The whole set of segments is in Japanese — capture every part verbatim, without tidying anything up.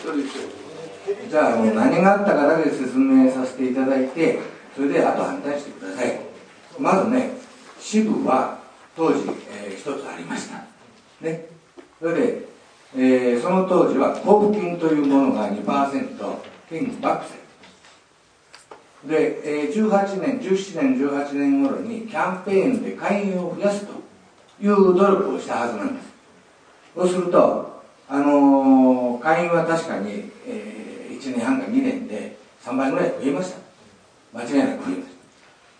じゃあもう何があったかだけ説明させていただいて、それであと反対してください。まずね、支部は当時、えー、一つありましたね。それで、えー、その当時は交付金というものが にパーセント 県にバックされで、えー、じゅうはちねんじゅうななねんじゅうはちねん頃にキャンペーンで会員を増やすという努力をしたはずなんです。そうすると、あのー、会員は確かに、えー、いちねんはんかにねんでさんばいぐらい増えました。間違いなく増えました。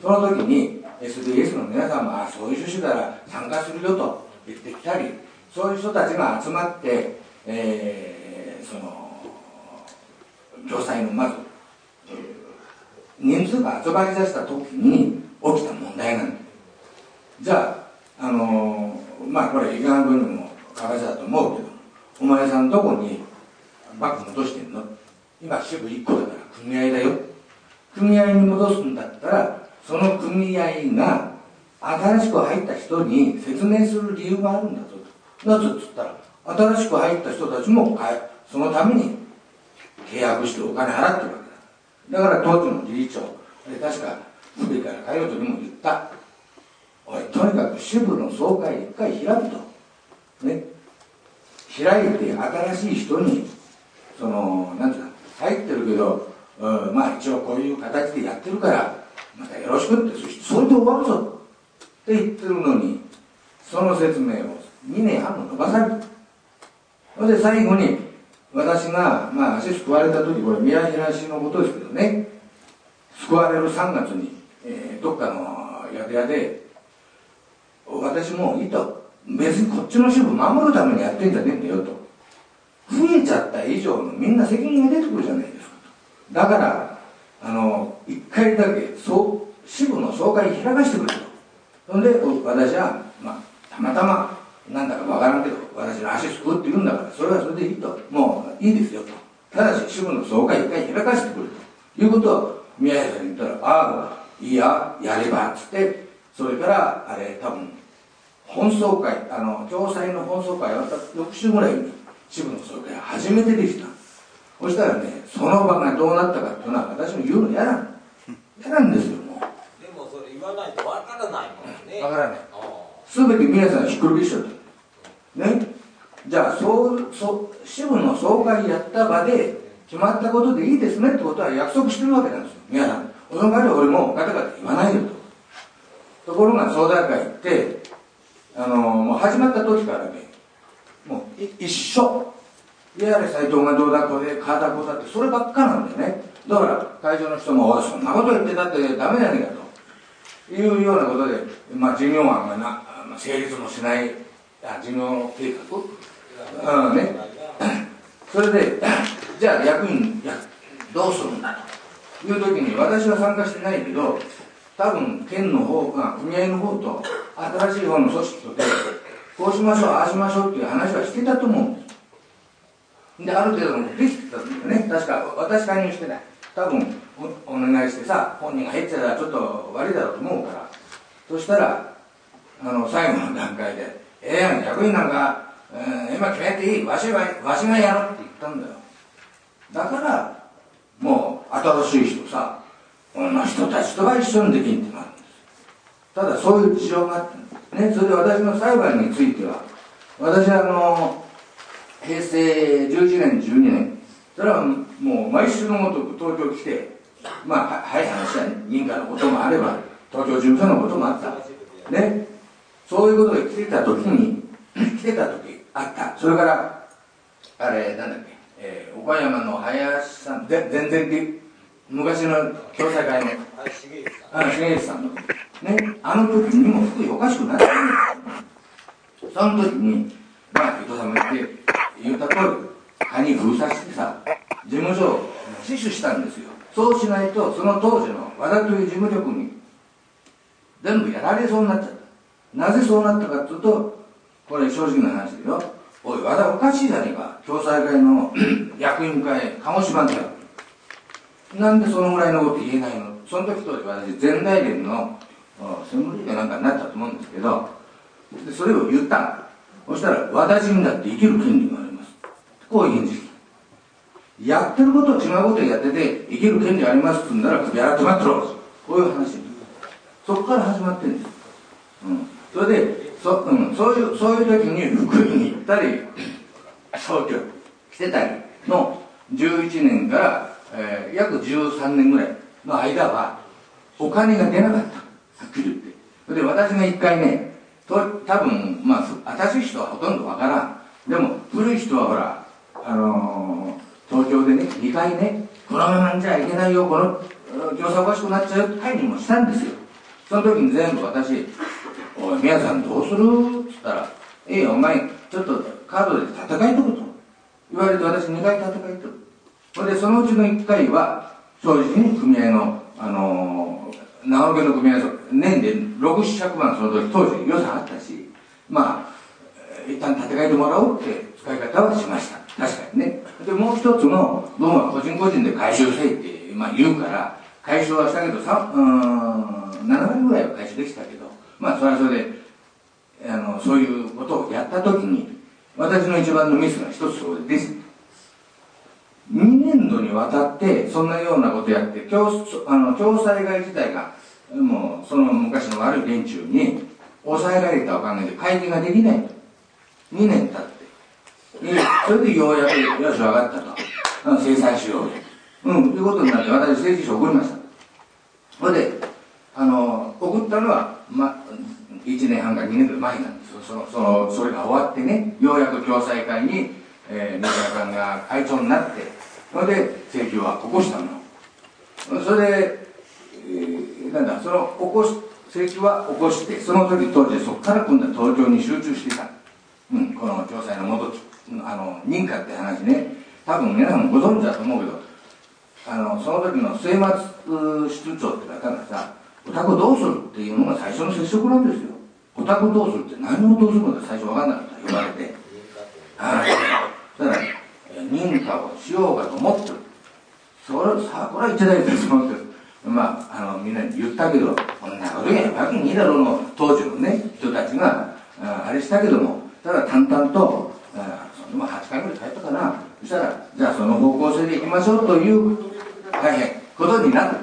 その時に エスディーエス の皆さんも、あ、そういう趣旨から参加するよと言ってきたり、そういう人たちが集まって、えー、その共済のまず、えー、人数が集まりだした時に起きた問題なんです。じゃあ、あのー、まあこれ池上君にも書かせたと思うけど、お前さんどこにバッグ戻してんの？今支部いっこだから組合だよ。組合に戻すんだったら、その組合が新しく入った人に説明する理由があるんだぞと。なぜっつったら、新しく入った人たちもそのために契約してお金払ってるわけだ。だから当時の理事長、確か福井から海洋とにも言った。おい、とにかく支部の総会一回開くと。ね。開いて新しい人に、その、なんていうか、入ってるけど、うん、まあ一応こういう形でやってるから、またよろしくって、それで終わるぞって言ってるのに、その説明をにねんはんも伸ばされる。それで最後に、私が、まあ足救われた時、これ宮平市のことですけどね、救われるさんがつに、えー、どっかの宿屋で、私もいいと。別にこっちの支部守るためにやってんじゃねえんだよと。増えちゃった以上のみんな責任が出てくるじゃないですか。だから、あの、一回だけ、そう、支部の総会開かしてくれと。そんで、私は、まあ、たまたま、なんだかわからんけど、私の足すくうって言うんだから、それはそれでいいと。もう、いいですよと。ただし、支部の総会一回開かしてくれと。いうことを、宮平さんに言ったら、ああ、いいや、やれば、つって、それから、あれ、多分、本総会、あの、共済の本総会終わった翌週ぐらいに、支部の総会初めてできた。そしたらね、その場がどうなったかっていうのは、私も言うの嫌なん嫌なんですよ、もう。 でもそれ言わないとわからないもんね。 わからない。すべて皆さんひっくり返しちゃった。ね。じゃあ、そう、そう、支部の総会やった場で、決まったことでいいですねってことは約束してるわけなんですよ。皆さん。その場で俺もガタガタ言わないよと。ところが相談会行って、あのー、もう始まった時からね、もう一緒。いやれ斎藤がどうだこうで、カーダこうだって、そればっかなんだよね。だから会場の人も、そんなこと言ってたってダメじゃねえかというようなことで、まあ事業案がな、まあ、成立もしない、あ事業計画、うんね。それで、じゃあ役員、いや、どうするんだという時に、私は参加してないけど、多分県の方が、組合の方と新しい方の組織とで、こうしましょう、ああしましょうっていう話はしてたと思うんです。で、ある程度のできてたんだよね。確か、私介入してない。多分お、お願いしてさ、本人が入ってたらちょっと悪いだろうと思うから。そしたら、あの、最後の段階で、ええやん、役員なんか、えー、今決めていい。わしが、わしがやろうって言ったんだよ。だから、もう、新しい人さ、この人たちとは一緒にできんってなるんです。ただ、そういう事情があってね。それで私の裁判については、私はあの、平成じゅういちねん、じゅうにねん、それはもう毎週のごとく東京来て、まあ、早い話は認可のこともあれば、東京事務所のこともあった。ね。そういうことで来てた時に、来てた時あった。それから、あれ、なんだっけ、えー、岡山の林さん、全然、昔の共済会の、あ、重内さんの、ね、あの時にも福井おかしくなってる。その時に、まあ、伊藤さんも言って、言った通り、蚊に封鎖してさ、事務所を死守したんですよ。そうしないと、その当時の和田という事務局に、全部やられそうになっちゃった。なぜそうなったかっていうと、これ正直な話だよ。おい、和田おかしいじゃねえか。共済会の役員会、鹿児島だよ。なんでそのぐらいのこと言えないの？その時当時私、全大連の専務理事かなんかになったと思うんですけど、でそれを言ったの。そしたら、和田人だって生きる権利があります。こういう返事。 やってることを違うことをやってて生きる権利ありますって言うんなら首洗って待ってろ、こういう話。そこから始まってるんです。うん、それで そ,、うん、そういうそういう時に福井に行ったり東京来てたりのじゅういちねんから、えー、約じゅうさんねんぐらいの間はお金が出なかった、はっきり言って。それで私が一回ね、と多分まあ新しい人はほとんどわからん。でも古い人はほら、あのー、東京でねにかいね、このままじゃいけないよ、この業者おかしくなっちゃうよ会議もしたんですよ。その時に全部私、おい宮さんどうするっつったら、ええお前ちょっとカードで戦いとくと言われて、私にかい戦いとく。それでそのうちのいっかいは正直に組合のあのー、長野県の組合年でろく、ななひゃくまんその時当時予算あったし、まあ一旦立て替えてもらおうって使い方はしました。確かにね。でもう一つの僕は個人個人で回収せいって、まあ、言うから回収はしたけどさ、うーんななわりぐらいは回収できたけど、まあそれはそれであのそういうことをやった時に私の一番のミスが一つそれです。にねんどにわたってそんなようなことやって共あの共済会自体がもうその昔の悪い連中に抑えられたおかげで会計ができないと。にねん経ってそれでようやくよし分かったと、制裁しようと、うん、ということになって私請求書送りました。それであの送ったのは、ま、いちねんはんかにねんぐらい前なんですよ。そのそのそれが終わってね、ようやく共済会に、えー、三浦さんが会長になって、それで請求は起こしたの。それで、えー、なんだその起こし請求は起こして、その時当時そこから今度は東京に集中していた、うん、この共済の元あの認可って話ね、多分皆さんもご存知だと思うけど、あのその時の末松室長って方がさ、お宅どうするっていうのが最初の接触なんですよ。お宅どうするって何をどうするのか最初分かんなかった言われて、はい、そしたら認可をしようかと思ってる。それさあこれは一大ですと思ってる。まああのみんなに言ったけど、こんなことやわけにいいだろうの当時のね人たちが あ, あれしたけども、ただ淡々とあそのはちかいぐらい帰ったかな。そしたらじゃあその方向性でいきましょうという大変ことになって、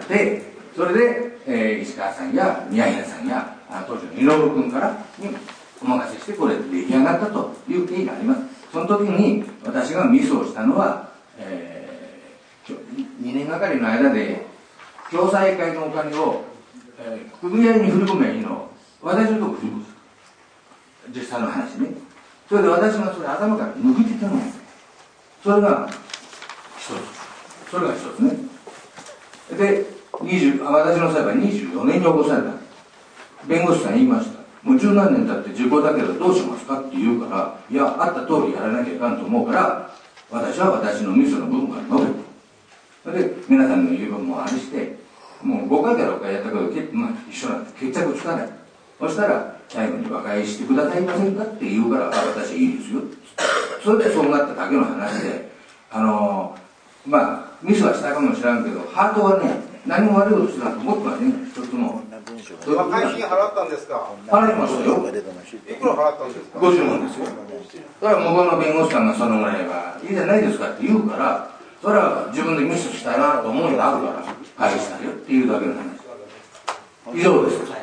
それで、えー、石川さんや宮平さんや当時の井上君からにお任せしてこれ出来上がったという経緯があります。その時に私がミスをしたのは、えー、にねんがかりの間で共済会のお金を、えー、組合に振り込めばいいのを私のところ振り込む。実際の話ね。それで私がそれ頭から抜けてたの。それが一つ。それが一つね。で、にじゅう私の裁判にじゅうよねんに起こされた。弁護士さん言いました。もう十何年経って時効だけどどうしますかって言うから、いや、あった通りやらなきゃいかんと思うから、私は私のミスの部分から述べて。それで、皆さんの言う分もあれして、もうごかいかろっかいやったけど、まあ、一緒なんで決着つかない。そしたら、最後に和解してくださいませんかって言うから、あ、私いいですよ。それでそうなっただけの話で、あのー、まあ、ミスはしたかもしれんけど、ハートはね、何も悪いことしないと思ってませんね、一つも。 和解金払ったんですか？ 払いましたよ。 いくら払ったんですか？ ごじゅうまんですよ。それは向こうの弁護士さんがそのぐらいはいいじゃないですかって言うから、それは自分でミスしたいなと思うのがあるから、返したよっていうだけの話。以上です。